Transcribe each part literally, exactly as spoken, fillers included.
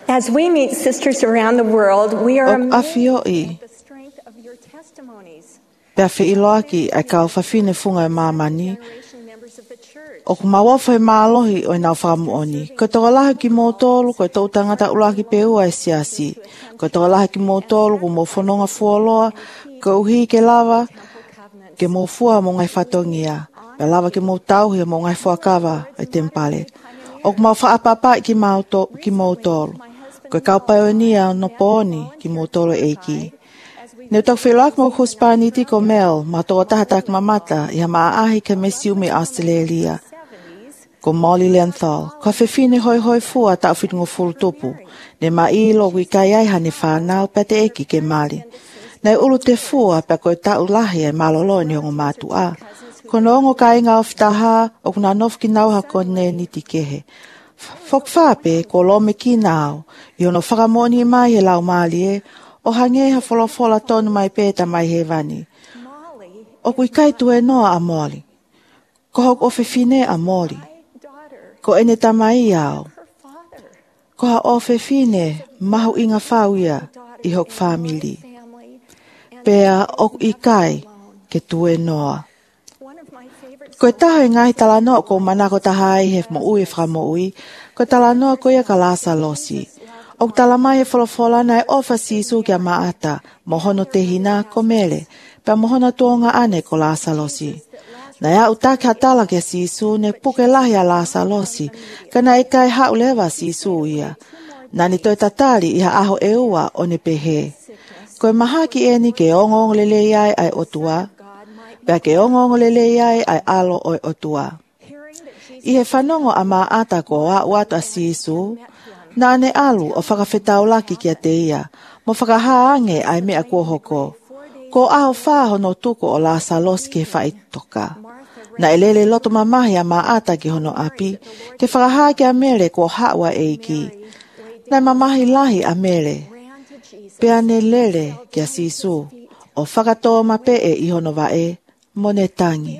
As we meet sisters around the world, we are O amazed afio i. at the strength of your testimonies. Pea whi iloaki ai kau whawhine funga e mamani. Generation members of the church. O ku mawafa e mālohi o i nau whakamuoni. Ko tō laha ki mō tōlu, ko tō tangata ulaki peua e siasi. Ko tō laha ki mō tōlu, ko mō whanonga fuoloa, ko uhi ke lava, ke mō fua mō ngai whatongia. Pe lava ke mō tauhi mō ngai whakawa e tempale. O ku mau whaapapa ki mō tōlu. Ko kau paionia no pōni ki mō tōlu eiki. Neu tak whelak mō huspaniti ko Mel, ma tō tahatak mamata, ia maa ahi ke mesiu me Australia. Ko Molly Lenthal, ko whewhine hoi hoi fua tau whitungo fulu tupu. Ne ma i logu i kai ai hane whanau pete eki ke mali. Nei ulu te fua pe koe tau lahi e malolo ni ongo mātu a. Ko noongo kai ngā whitaha o kuna nofki nauha ko ne niti kehe. Whakwhape ko lome ki nao, i ono whakamoni mai he lau mali e, o hangeha wholofola tonu mai pēta mai he vani. O kui kai tu e noa a Molly. Ko hok o whewhine a Molly. Ko ene tamai au. Ko ha o whewhine mahu inga whauia i hok family. Pea o i kai ke tu e noa. Ko e taho e ngai tala noa ko manako tahai he mo ui whamo ui, ko tala noa ko ia ka lasa losi. O tala mai e wholofola na e ofa sisu kia maata, mohono te hina ko mele, pe mohono tuonga ane ko lasa losi. Na ia utake hatala kia sisu ne puke lahi a lasa losi, kana e kai hau lewa sisu ia. Nani toi tatari iha aho e ua o ne pehe. Ko e mahaki eni ke ongong lele iai ai otua, pea ke ongong lele iai ai alo oi otua. I he whanongo a maata ko a uatu a sisu, na ane alu o whakawhetau laki kia te ia, mo whakahaange ai mea kua hoko. Ko aho whaho no tuko o la salos ke whaitoka. Na elele loto mamahi a maata ki hono api, ke whakahaa ki a mere ko hawa eiki. Na mamahi lahi a mere. Pea ne lele ki a sisu, o whakatoa mape e i hono wae, mone tangi.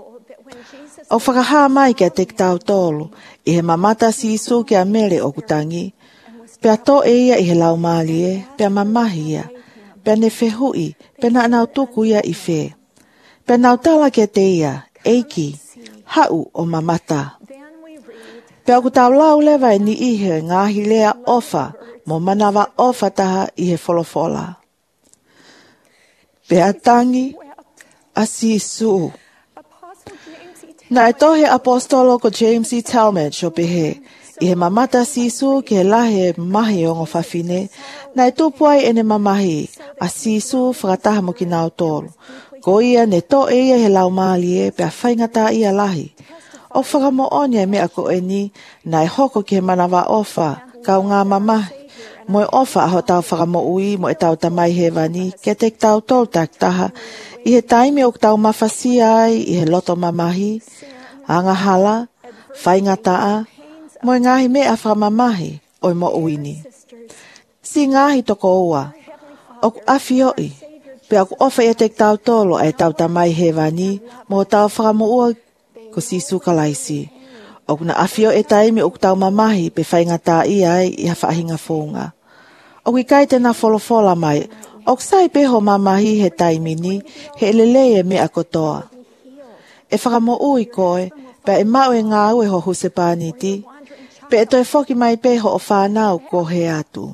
O whakahaa mai ki a tektau tolu, i he mamata sisu ki a mere o kutangi. Pea to e ia i he lau mali e, pea mamahi ia. Pea ne whehui, pea na anau tuku ia i whe. Pea nau tala ki a te ia, eiki, hau o mamata. Pea ku tau lau lewa e ni ihe ngahi lea ofa, mo manawa ofa taha i he wholofola. Pea tangi, a sisu. Na e tohe apostolo ko James E. Talmage o pehe, i he mamata sisu ki he lahe mahi o ngo whawhine, na e tupuai ene mamahi, a sisu whakataha mo ki nao tolu. Ko ia ne to e ia he lau mali e, pea whaingata ia lahi. O whakamo onia mea ko e ni, na e hoko ki he manawa ofa, kau ngā mamahi. Mo e ofa aho tau whakamo ui, mo e tau tamai he vani, ke te tau tolu tak taha, i he taimi o tau mawhasi ai, i he loto mamahi, anga hala, whaingataa, mo e ngahi mea whamamahi, o mo uini. Si ngahi toko ua, o ku awhioi, pe aku ofa e te tau tolo ai tau tamai he vani, mo tau whakamo ua ko sisu kalaisi. O kuna awhio e taimi o tau mamahi pe whaingataa i ai i ha whahinga whonga. O ki kai tena wholofola mai, o ksai peho mamahi he taimi ni, he lele e mea kotoa. E whakamo ui koe, pe e mau e ngā ue ho husepaniti, pe e toi whoki mai peho o whanau ko he atu.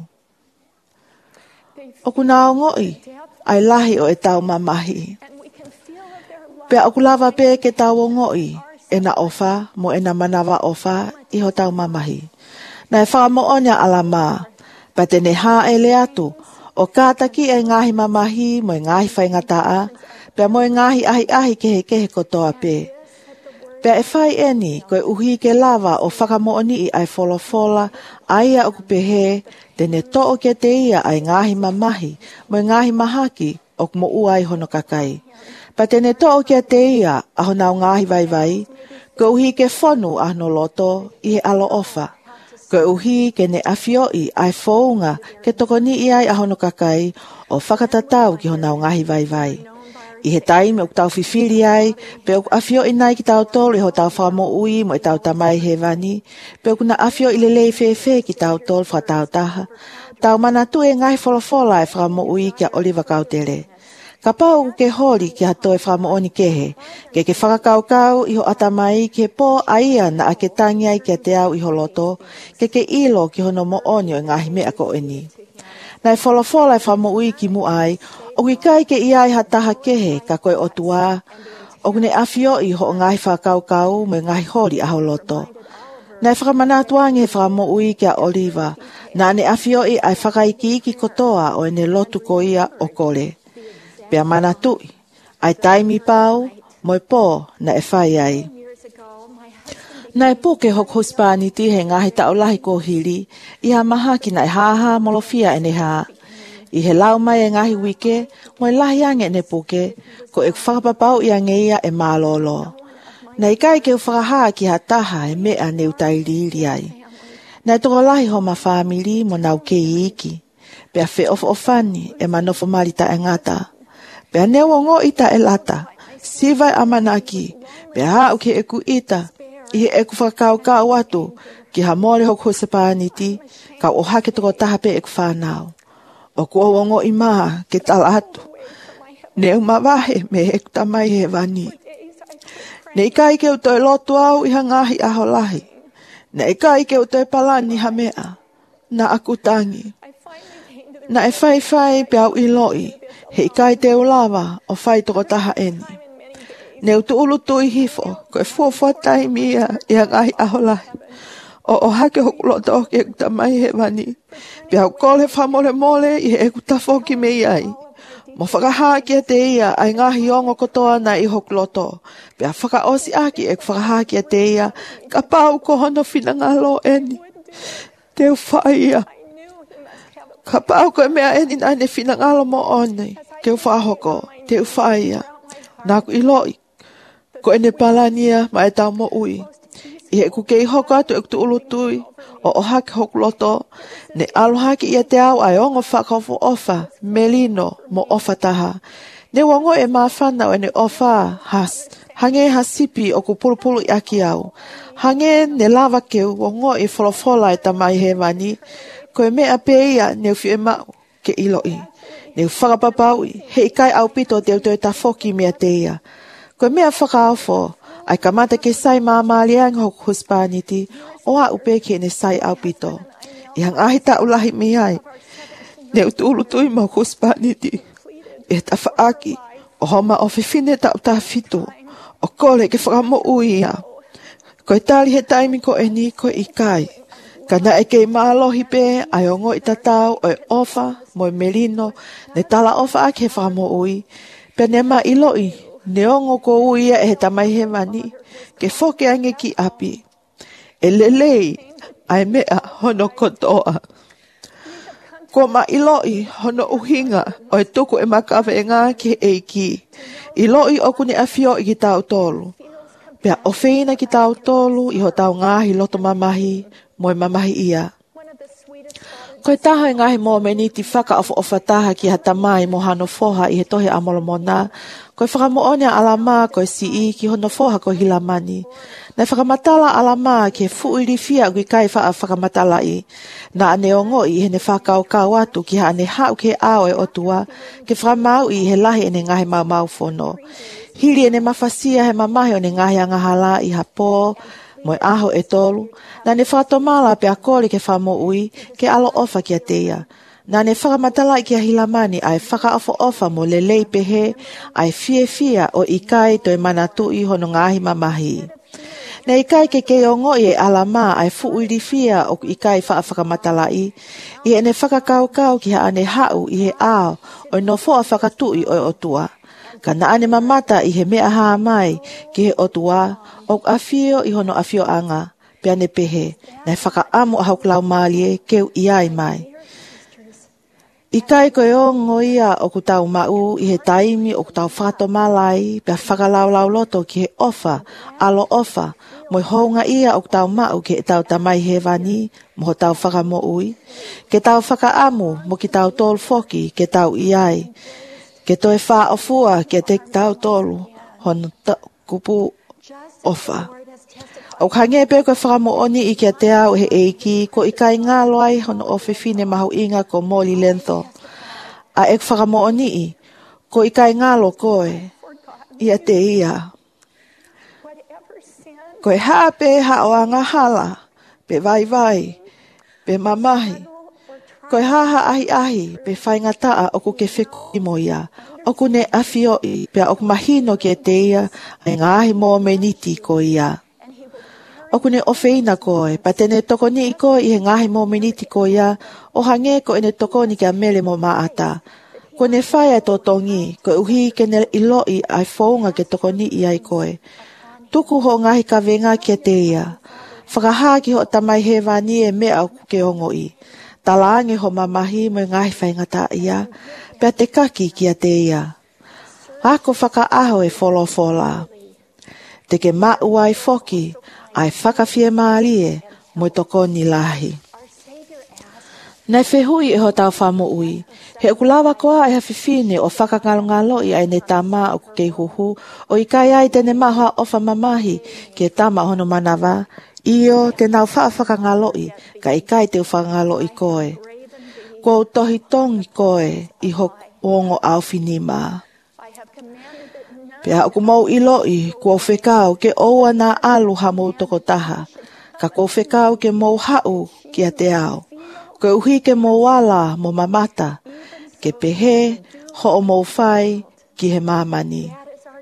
O kuna o ngoi, ai lahi o e tau mamahi. Pe o kulava pe ke tau o ngoi, e na ofa, mo e na manawa ofa, i ho tau mamahi. Na e whakamo onia alama, pa te ne haa e le atu, o kātaki e ngahi mamahi, mo e ngahi whaingataa, pe mo e ngahi ahi ahi kehe kehe kotoa pe. Pe e whai eni, koe uhi ke lava o whakamo oni i ai wholofola, aia o kupehe, te ne to o ke te ia ai ngahi mamahi, mo e ngahi mahaki, o kumo uai hono kakai. Pa te ne to o ke te ia, aho nau ngahi vai vai, koe uhi ke whonu ahno loto, i he alo ofa. Koe uhi ke ne awhioi ai whounga ke toko ni i ai ahono kakai o whakatatau ki ho nau ngahi vai vai. I he taimi o tau whiwhiri ai, pe o awhio i nai ki tau tolu i ho tau whamo ui mo i tau tamai he vani, pe o kuna awhio i lelei whewhe ki tau tolu wha tau taha. Tau mana tu e ngai wholofola e whamo ui kia Oliver Kautere. Ka pau ke hori ki hato e whamo oni kehe, ke ke whakakaukau i ho atamai ke pō aia na ake tangi ai kia te au i ho loto, ke ke ilo ki hono mo oni o ngahi mea ko eni. Nai wholofola e whamo ui ki mu ai, o ki kai ke iai hataha kehe ka koe o tua, o kune awhio i ho ngahi whakaukau me ngahi hori a ho loto. Nai whakamanatuangi e whamo ui kia Oliver, na ane awhio i ai whakaiki ki kotoa o ene lotu ko ia o kore. Pea mana tui, ai taimi pau, moi pō na e whai ai. Nai pō ke hok huspaniti he ngahi taulahi ko hiri, i ha maha ki nai haha molofia ene haa. I he lau mai e ngahi wike, moi lahi ange ne puke, ko e whakapapau i angeia e mālolo. Nai kai ke whakaha ki ha taha e mea neu tairiri ai. Nai toko lahi ho ma whamiri mo nau ke iki. Pea whe of ofani e manofo marita e ngata. Pea newa ngō ita e lata, sivai amanaki, pea hau ke eku ita, i he eku whakau ka watu, ki ha mole hok hosepaniti, ka o hake toko taha pe eku whanau. O kua wongo i maa ke tala atu, neu mawahe me eku tamai he vani. Nei kai ke utoi lotu au i hangahi aho lahi, nei kai ke utoi palani ha mea, na aku tangi. Na e whai whai pe au i loi, hei kai te ulawa o whai toko taha eni. Neu tu ulu tui hifo, koe fuafua taimi ia i hangahi aho lahi. O o hake hokuloto o ke eku tamai he vani. Pe au kole whamole mole i he eku tafoki me iai. Mo whakaha ki a te ia ai ngahi ongo kotoa na i hokuloto. Pe a whakaosi aki eku whakaha ki a te ia, ka pau ko hono whinangalo eni. Teu whai ia. Ka pau koe mea eni na ne whinangalo mo oni, keu whahoko, teu whai ia. Nā ku iloi, ko ene palania ma e tau mo ui. I he ku kei hoko atu e kutu ulutui, o o hake hokuloto, ne alohaki ia te au ai ongo whakaofu ofa, melino mo ofa taha. Ne wango e mawhana o ene ofa has, hange hasipi o ku pulupulu i aki au. Hange ne lava keu wango i wholofola e tamai he mani, ko e mea pe ia neu fi e mau ke iloi. Neu whakapapau i, hei kai au pito te utoi ta foki mea te ia. Ko e mea whakaofo, ai kamata ke sai mamali ang hok huspaniti, o a upe ke ne sai au pito. I hang ahi ta ulahi mi ai, neu tulu tui ma huspaniti, e ta whaaki, o homa o whiwhine ta uta fitu, o kole ke whakamo ui ia. Ko e tali he taimi ko e ni ko i kai. Kana e kei maalohi pe, ai ongo i tatau, o e ofa, mo e melino, ne tala ofa ake he whakamo ui, pe ne ma iloi, ne ongo ko ui e he tamai he mani, ke foke ange ki api. E lelei, ai mea hono kotoa. Ko ma iloi, hono uhinga, o e tuku e makawe e ngā ki eiki. Iloi o kune awhio i ki tau tolu. Pea o whina ki tau tolu, i ho tau ngāhi loto mamahi, mo e mamahi ia. Koe taha e ngahi mō me ni ti whaka ofa ofa taha ki hata mai mo hano foha i he tohe amolo mona. Koe whakamo onia alama koe si i ki hono foha ko hilamani. Nei whakamatala alama ki he fuiri fia ui kai wha whakamatala i. Na ane o ngoi he ne whakau kau atu ki ha ane hau ke ao e otua. Ke whakamau i he lahi ene ngahi mau mau fono. Hiri ene mawhasia he mamahi o ne ngahi angahala i ha pō. Moi aho e tolu, na ne whakatomala pe a kore ke whamo ui, ke alo ofa ki a teia. Na ne whakamatala ki a hilamani ai whakaofo ofa mo lelei pehe, ai fie fia o ikai to e manatu i hono ngahi mamahi. Ne ikai ke ke o ngoi e alama ai fuuri fia o ikai wha whakamatala i, i ene whakakau kau ki ha ane hau i he ao, o no foa whakatui o otua. Ka na ane mamata i he mea haa mai ki he otua, o awhio i hono awhio anga, pe ane pehe, nei whakaamu a hauklau maalie keu i ai mai. I kai koe o ngoia o ku tau mau i he taimi o ku tau whato malai, pe a whakalaulau loto ki he ofa, alo ofa, moi hounga ia o ku tau mau ki he tau tamai he vani, mo ho tau whakamo ui, ke tau whakaamu mo ki tau tol foki ke tau i ai. Ke toi wha o fua ke te tau tolu hono ta kupu ofa. O kange pe ko whakamo oni i kia te au he eiki ko i kai ngalo ai hono o whiwhine mahu inga ko moli lentho. A ek whakamo oni i ko i kai ngalo koe ia te ia. Ko e haa pe haa o anga hala, pe vai vai, pe mamahi. Ko e haa ahi ahi, pe whainga taa o ku ke whiku i mo ia. O ku ne awhio i, pe o ku mahino ke te ia, ai ngāhi mō meniti ko ia. O ku ne ofeina koe, pa tene tokoni i koe i he ngāhi mō meniti ko ia, o hange ko ene tokoni kia mele mo maata. Ko ne whai ai totongi, ko uhi ke ne iloi ai whaunga ke tokoni i ai koe. Tuku ho ngahi ka venga kia te ia. Whakaha ki ho tamai he vani e mea o ke ongo i. Talaange ho mamahi mo ngahi whaingata ia. Pea te kaki kia te ia. Ako whakaaho e wholo whola. Te ke mau ai foki, ai whakawhie maalie mo tokoni lahi. Nei whehui e ho tau whamo ui. He ukulawa koa e hawhiwhine o whakangalongalo i ai ne tama o kei huhu o i kai ai tene maha o whamamahi ke tama hono manawa. Io te nau wha whakangalo i ka i kai te whakangalo i koe. Ko tohi tongi koe i ho ongo au whinima. Pea o kumau ilo i kua whekau ke oua na alu hamu toko taha. Ka kua whekau ke mou hau kia te ao. Ko uhi ke mo wala mo mamata, ke pehe ho o mo whai ki he mamani.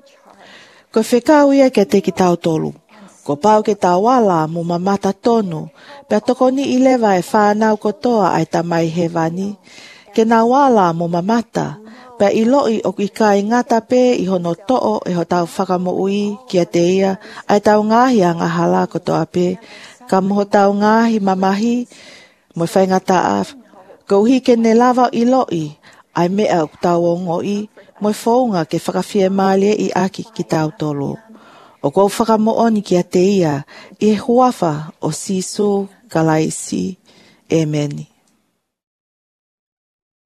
Ko whekau ia ke te ki tau tolu. Ko pau ke tau wala mo mamata tonu, pea tokoni i lewa e whanau kotoa ai tamai he vani. Ke na wala mo mamata, pea i loi o i kai ngata pe i hono to'o e ho tau whakamo ui kia te ia, ai tau ngahi a ngahala kotoa pe, ka moho tau ngahi mamahi, mo whainga taa, ko uhi ke ne lava i loi, ai mea o tau o ngoi, mo whaunga ke whakawhie malie i aki ki tau tolo. O kou whakamo oni ki a te ia, i he huafa o sisu kalaisi. Amen.